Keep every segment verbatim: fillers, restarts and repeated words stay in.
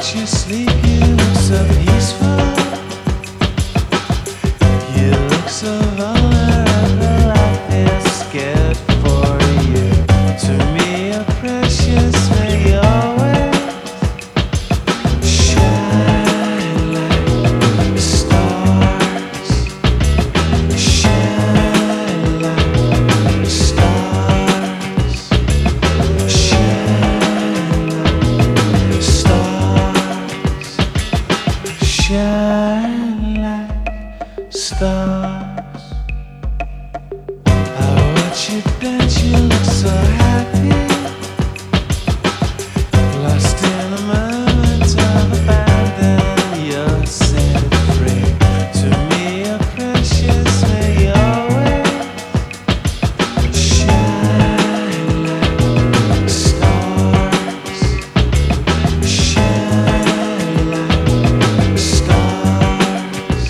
watch you sleep, you look so peaceful. You look so vulnerable, I feel scared for you. To me, you're precious, may you always shine like stars. Shine like stars. Shine like stars. Shine like stars. I watch you dance, you look so happy. Lost in a moment of abandon, you're set free. To me, you're precious, may you always shine like stars. Shine like stars.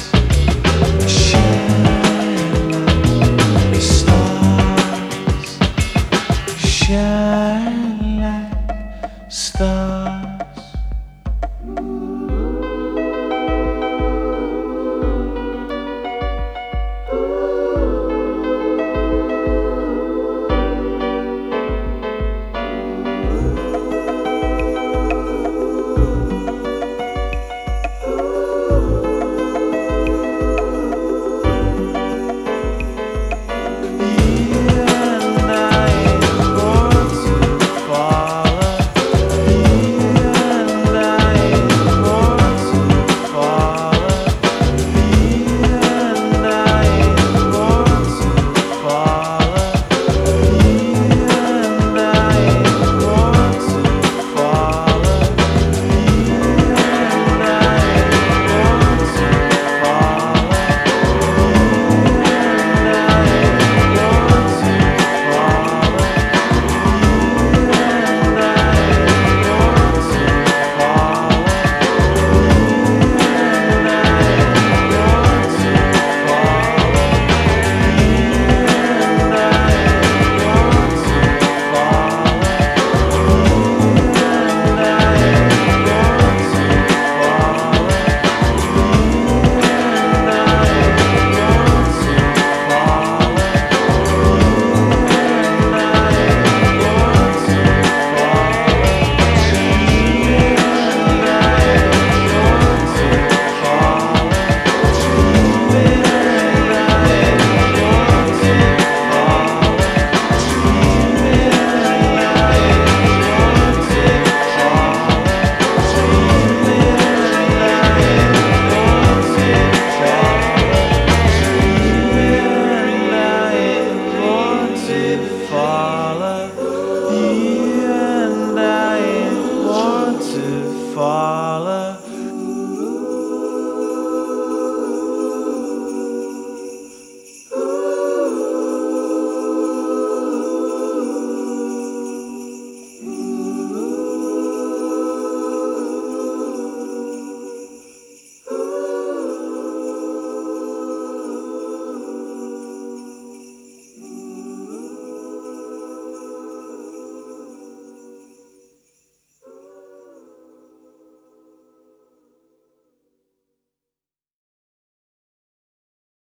Shine like stars. Shine like stars.